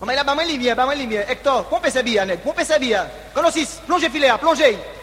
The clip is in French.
Mais là, pas moi lumière. Hector, pompez ces billes, nègre. Pompez ces billes. Quand on 6, plongez filet, plongez.